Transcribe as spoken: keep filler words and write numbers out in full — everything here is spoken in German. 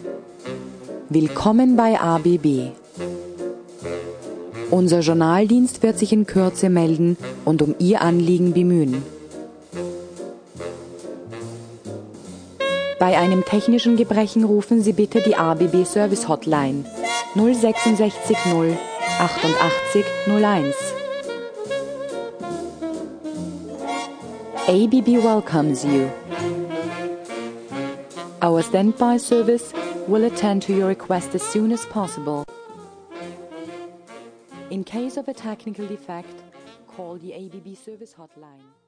Willkommen bei A B B. Unser Journaldienst wird sich in Kürze melden und um Ihr Anliegen bemühen. Bei einem technischen Gebrechen rufen Sie bitte die A B B Service Hotline null sechsundsechzig null achtundachtzig null eins. A B B welcomes you. Our standby service will attend to your request as soon as possible. In case of a technical defect, call the A B B service hotline.